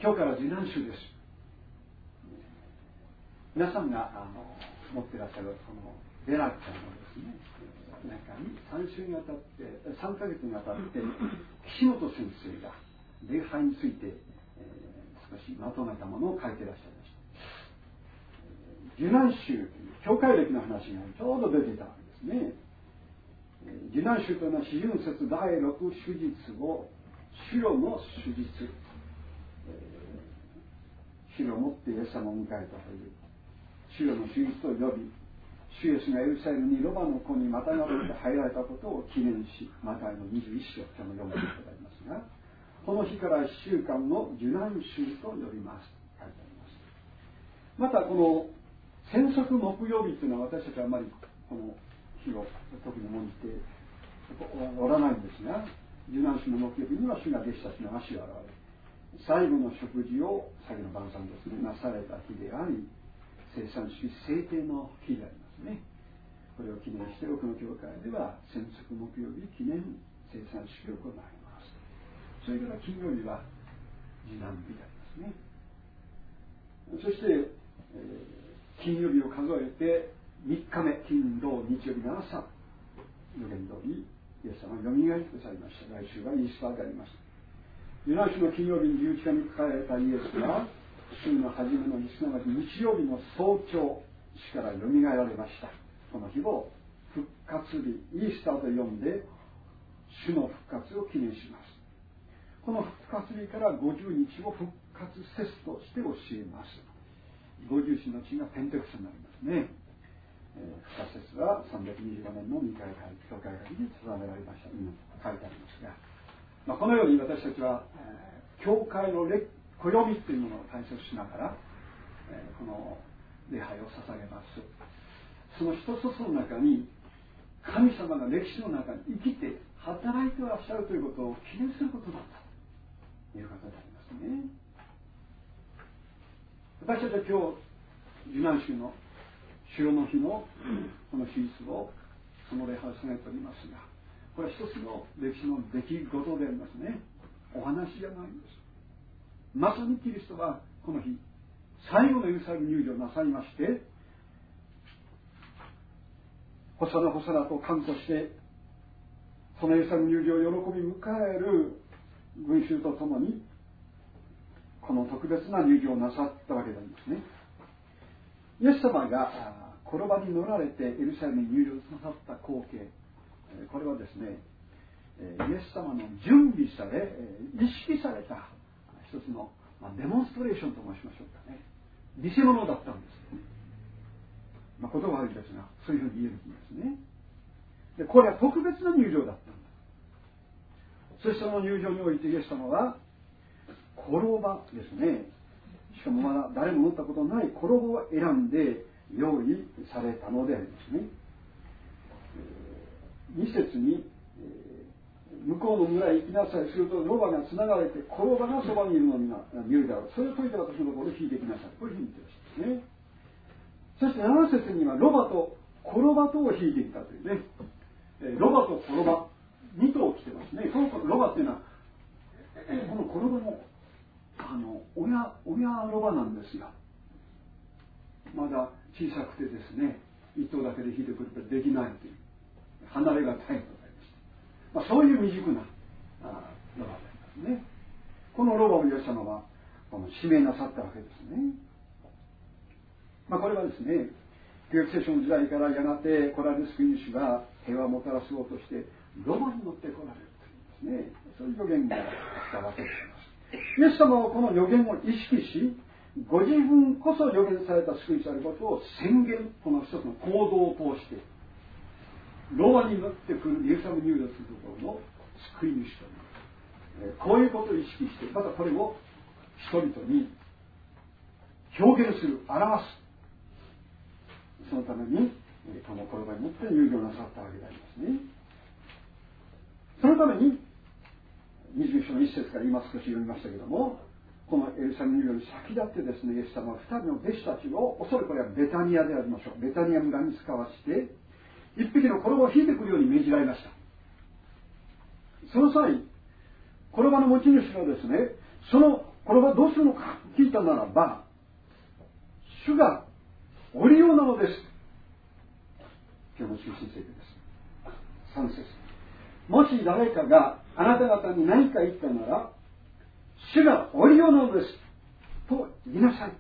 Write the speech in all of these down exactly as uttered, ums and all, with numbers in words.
今日から受難週です。皆さんがあの持っていらっしゃるこのベラちゃんのですね中にさん週にわたってさんかげつにわたって岸本先生が礼拝について、えー、少しまとめたものを書いていらっしゃいました。受難週という教会歴の話がちょうど出ていたわけですね。受難週というのは四旬節だいろく主日を主路の主日、えー、主路をもってイエス様を迎えたという主路の主日と呼び、主イエスがエルサレムにロバの子にまたがれて入られたことを記念し、マタイのにじゅういっ章今日も読んでいただきますが、この日からいっしゅうかんの受難週と呼びますと書いてあります。またこの戦則木曜日というのは私たちはあまりこの日を特に重んじておらないんですが、受難週の木曜日には主が弟子たちの足を洗われ、最後の食事を先の晩餐ですねなされた日であり、生産主義制定の日でありますね。これを記念して多くの教会では戦則木曜日記念生産主義を行います。それから金曜日は受難日でありますね。そして、えー、金曜日を数えてみっかめ、金土日曜日の朝、予言通りイエス様がよみがえりとされました。来週はイースターであります。受難週の金曜日に十字架にかかれたイエスが週の初めの日、すなわち日曜日の早朝、死からよみがえられました。この日を復活日、イースターと呼んで主の復活を記念します。この復活日からごじゅうにちを復活節として教えます。ごじゅうしの地がペンテコステになりますね。えー、復活節はさんびゃくにじゅうごねんのにかい教会会議に定められました。今書いてありますが、まあ、このように私たちは、えー、教会の暦というものを大切しながら、えー、この礼拝を捧げます。その一つ一つの中に神様が歴史の中に生きて働いていらっしゃるということを記念することだったということでありますね。私たちは今日受難週の主の日のこの日をその礼拝を捧げておりますが、これは一つの歴史の出来事でありますね。お話じゃないんです。まさにキリストはこの日最後のエルサレム入場なさいまして、ホサナホサナと歓呼して、そのエルサレム入場を喜び迎える群衆とともにこの特別な入場をなさったわけでありますね。イエス様が転ばに乗られてエルサレムに入場なさった光景、これはですね、イエス様の準備され意識された一つのデモンストレーションと申しましょうかね。見せ物だったんですね。まあ、言葉悪いですが、そういうふうに言えるんですね。で、これは特別な入場だったんだ。そしてその入場においてイエス様は転ばですね、しかもまだ誰も乗ったことのない転ばを選んで用意されたのでありますね。に節に、向こうの村へ行きなさい、するとロバがつながれて転ばがそばにいるのに見るだろう。それを解いて私のところで引いてきなさい。こういうふうに言ってましたね。そしてなな節にはロバと転ばとを引いてきたというね、ロバと転ばに頭来てますね。このロバっていうのはこの転ばのあの親親ロバなんですよ。まだ小さくてですね、一頭だけで引いてくることできないという離れがたいと。まあ、そういう未熟なあロバでありますね。このロバをイエス様はこの指名なさったわけですね。まあ、これはですね、旧約聖書の時代からやがて来られる救い主が平和をもたらそうとしてロバに乗って来られるというですね、そういう予言が来たわけです。イエス様はこの予言を意識し、ご自分こそ予言された救い主であることを宣言、この一つの行動を通してロバに乗ってくるイエス様に入場するところの救い主という、こういうことを意識して、またこれを人々に表現する、表す、そのためにこの転ばに乗って入場なさったわけでありますね。そのためににじゅう章の一節から今少し読みましたけども、このエルサレム入場に先立ってですね、イエス様は二人の弟子たちを、おそらくこれはベタニアでありましょう、ベタニア村に使わして一匹の転ばを引いてくるように命じられました。その際、転ばの持ち主はですね、そのこれはどうするのか聞いたならば、主がおりようなのです。今日の中心聖句です。さん節。もし誰かがあなた方に何か言ったなら、主がおりようなのですと言いなさい。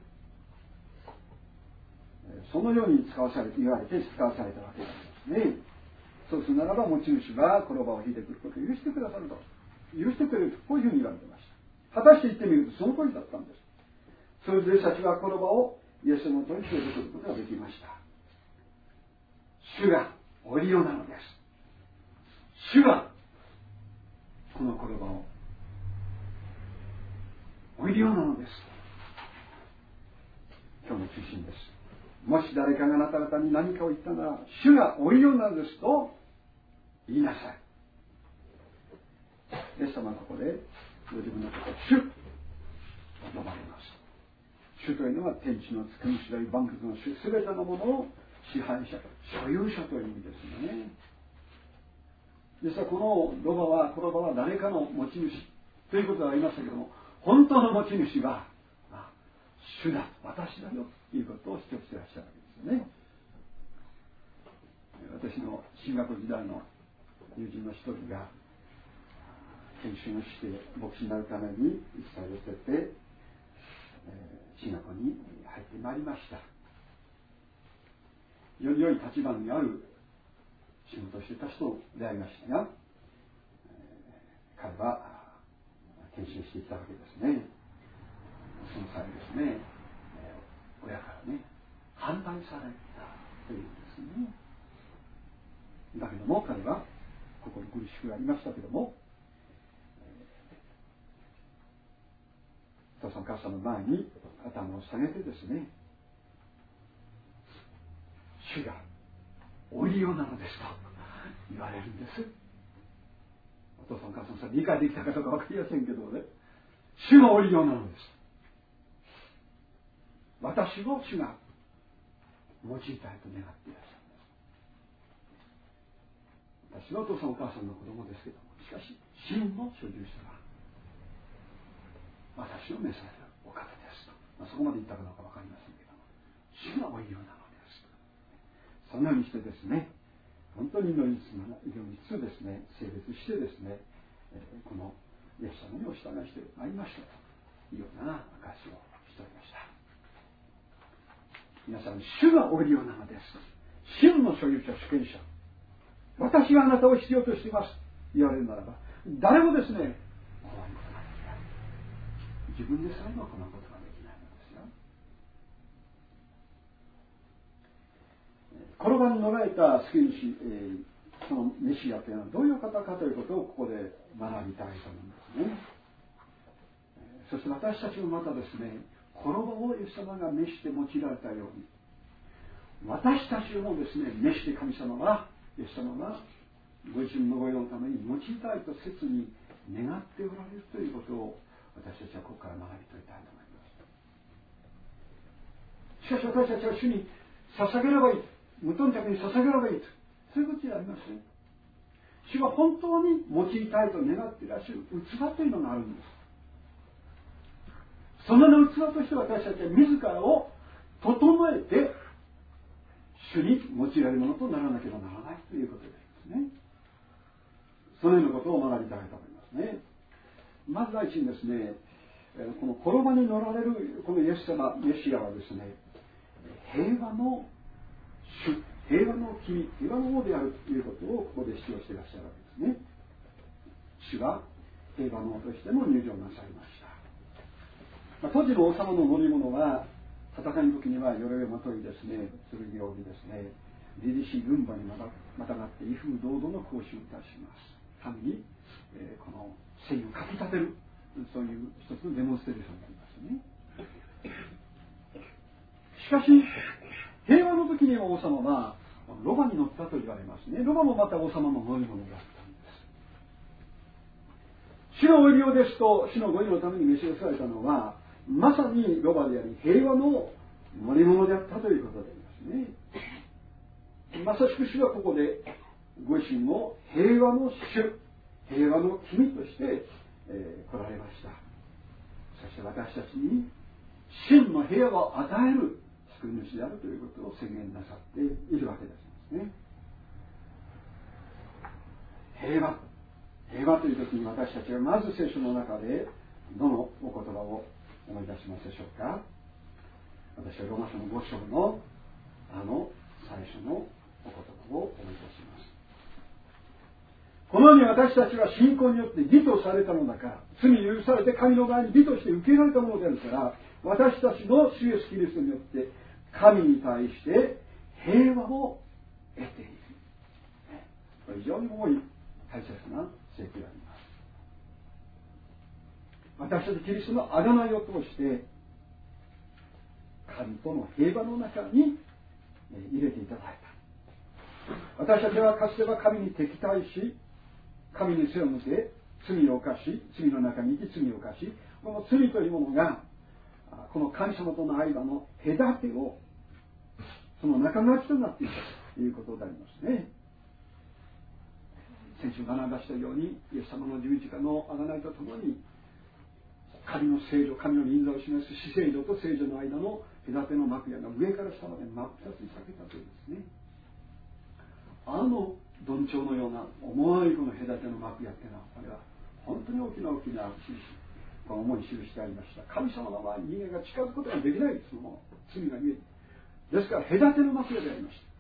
そのように使わされて言われて使わされたわけですね。そうするならば持ち主がこの場を引いてくることを許してくださると、許してくれると、こういうふうに言われていました。果たして言ってみるとその通りだったんです。それで弟子たちはこの場をイエスのもとに連れてくることができました。主がおりようなのです。主がこの言葉をおりようなのです。今日の中心です。もし誰かがあなた方に何かを言ったなら、主がおりようなのですと言いなさい。イエス様はここでご自分のことを主と呼ばれます。主というのは天地の作り主で万物の主、すべてのものを支配者、所有者という意味ですね。実はこのロバは、この場は誰かの持ち主ということがありましたけども、本当の持ち主は主だ、私だよということを主張していらっしゃるわけですよね。私の進学時代の友人の一人が研修をして牧師になるために一切寄せて、えー、進学に入ってまいりました。より良い立場にある仕事をしていた人と出会いましたが、えー、彼は研修していたわけですね。その際ですね、えー、親からね反対されたというんですね。だけども彼は心苦しくありましたけども、お父さんお母さんの前に頭を下げてですね、主がおりようなのですと言われるんです。お父さんお母さんそれ理解できたかどうか分かりませんけどね、主がおりようなのです。私を主が用いたいと願っていらっしゃるんです。私はお父さんお母さんの子供ですけども、しかし真の所有者は私を召されるお方ですと、まあ、そこまで言ったかどうか分かりませんけども、主がおりようなのです。そのようにしてですね、本当に祈りつつですね、整列してですね、このイエス様にお従いしてまいりましたというような証をしておりました。皆さん、主がおりようなのです。真の所有者、主権者、私があなたを必要としています言われるならば、誰もですねこういうことができない。自分でさえもこのことができないのですよ。この場に乗られた救い主、えー、そのメシアというのはどういう方かということをここで学びたいと思うんですね。そして私たちもまたですね、この場をイエス様が召して用いられたように、私たちもですね、召して神様は、イエス様がご自身のご用のために用いたいと切に願っておられるということを私たちはここから学び取りたいと思います。しかし私たちは主に捧げればいい、無頓着に捧げればいいと、そういうことじゃありません。主は本当に用いたいと願っていらっしゃる器というのがあるんです。その器として私たちは自らを整えて主に用いられるものとならなければならないということですね。そのようなことを学びたいと思いますね。まず第一にですね、この転ばに乗られるこのイエス様、メシアはですね、平和の主、平和の君、平和の王であるということをここで主張していらっしゃるわけですね。主は平和の王としても入場なさいました。まあ、当時の王様の乗り物は戦いの時には鎧をまといですね、剣を帯びですね、凛々しい軍馬にまたがって威風堂々の行進をいたします。単に、えー、この戦意をかき立てる、そういう一つのデモンストレーションになりますね。しかし平和の時には王様はロバに乗ったと言われますね。ロバもまた王様の乗り物であったんです。主のお入りようですと、主のご意のために召し寄せられたのはまさにロバであり平和の乗り物であったということでありますね。まさしく主はここでご自身を平和の主、平和の君として、えー、来られました。そしして私たちに真の平和を与える救い主であるということを宣言なさっているわけですね。平和平和という時に私たちはまず聖書の中でどのお言葉を思い出しますでしょうか。私はローマ書のご章のあの最初のお言葉を思い出します。このように私たちは信仰によって義とされたのだから、罪許されて神の前に義として受け入れられたものであるから、私たちの主イエスキリストによって神に対して平和を得ている。これ非常に重い大切な聖句であります。私たちキリストの贖いを通して神との平和の中に入れていただいた。私たちはかつては神に敵対し、神に背を向け罪を犯し、罪の中に生き罪を犯し、この罪というものがこの神様との間の隔てをその仲間となっていたということでありますね。先週学ばしたように、イエス様の十字架の贖いとともに神の聖女、神の臨在を示す死聖女と聖女の間の隔ての幕屋が上から下まで真っ二つに裂けたというですね、あのどんちょうのような重いこの隔ての幕屋っていうのは、これは本当に大きな大きな印、この重い印でありました。神様の前に人間が近づくことができないですもの、罪がゆえに。ですから隔ての幕屋でありました。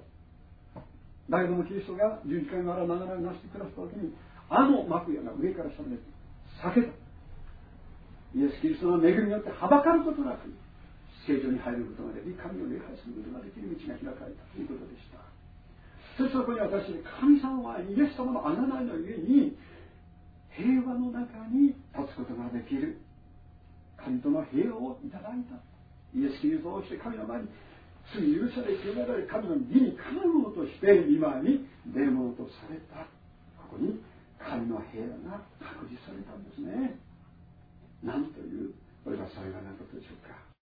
だけどもキリストが十字架のあら流れをなしてくださった時に、あの幕屋が上から下まで裂けた。イエス・キリストの恵みによってはばかることなく聖女に入ることができ、神を礼拝することができる道が開かれたということでした。そしてそこに私たち神様はイエス様の贖いのゆえに平和の中に立つことができる神との平和をいただいた。イエス・キリストをして神の前に罪許され清められ神の義にかなうものとして今に出るものとされた。ここに神の平和が確実されたんですね。なんというこれが幸いなことでしょうか。